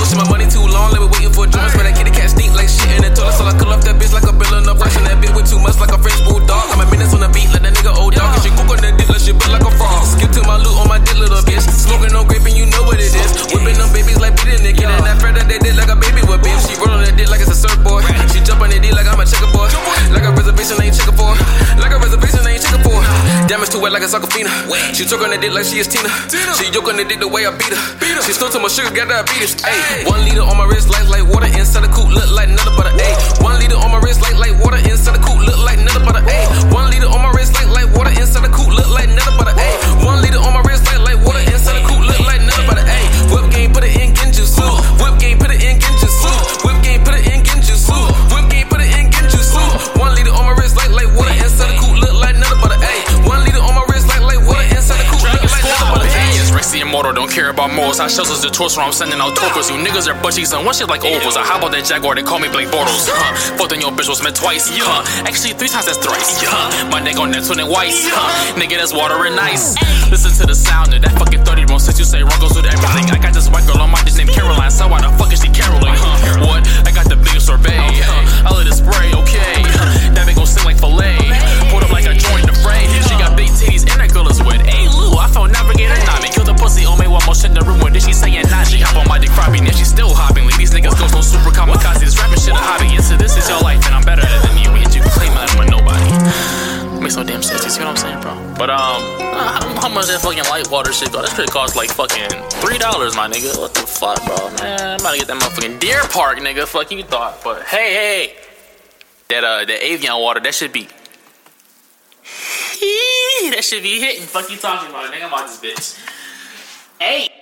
Pushing my money too long, let me waiting for a drum. Swear that kitty cat stink like shit in the toilet. So I cut off that bitch like a bill enough. Rushing that bitch with too much like a French bulldog. I'm a minutes on the beat, let that nigga old dog. Cause she cook on that dick, let shit build like a frog. Skip to my loot on my dick, little bitch. Smoking on grape and you know what it is. Whipping them babies like beating it. Getting that fat that they did like a baby with bitch. She roll on that dick like it's a surfboard. She jump on that dick like I'm a checkerboard. Like a reservation, I ain't checking for. Like a reservation, I ain't checking for. Damage too wet like a Socafina. She took on that dick like she is Tina. She joke on the dick the way I beat her. She stole to my sugar, got diabetes. Ayy, 1 liter on my wrist, like water inside the coupe, look like nothing but a ayy. 1 liter on my wrist, like water inside the coupe, look like nothing but a ayy. 1 liter on my wrist, like water inside the coupe, look like nothing but a ayy. 1 liter on my wrist, like water inside the coupe, look like nothing but a ayy. Whip game, put it in Genjutsu. Whip game, put it in Genjutsu. Whip game, put it in Genjutsu. Whip game, put it in Genjutsu. 1 liter on my wrist, like water inside the coupe, look like nothing but a ayy. 1 liter on my wrist, like water inside the coupe, look like nothing but a ayy. Rexy and Moto don't care about morals. I shells the torch where I'm sending out torcos. You niggas are budgies and one shit like ovals. I hop out that Jaguar, they call me Blake Bortles. Fucked on your bitch was met twice. Actually 3 times, that's thrice. My nigga on that twin and Weiss. Nigga, that's water and ice. Listen to the sound of that fucking 30 room since you say wrong goes with everything. I got this white girl on my bitch named Caroline. So why the fuck is she caroling? What? I got the biggest sorbet. I let it spray, okay. That bitch gon' sing like filet. Pulled up like a joint in the fray. She got big titties and that girl is wet. Hey Lou, I felt navigator not me. Killed the pussy on me one more shit in the room. What did she saying? Nah, she hop on my dick crapping and she still hopping. Like these niggas goes no super kamikaze. This rapping shit a hobby. And so this is your life and I'm better than you. And you claim that I'm with nobody. Makes no damn sense. You see what I'm saying, bro? But how much that fucking light water shit go? That shit cost like fucking $3, my nigga. What the fuck, bro? Man, I'm about to get that motherfucking Deer Park, nigga. Fuck you thought. But hey, that Avion water, that should be. That should be hitting. Fuck you talking about, nigga. I'm out this bitch. Hey.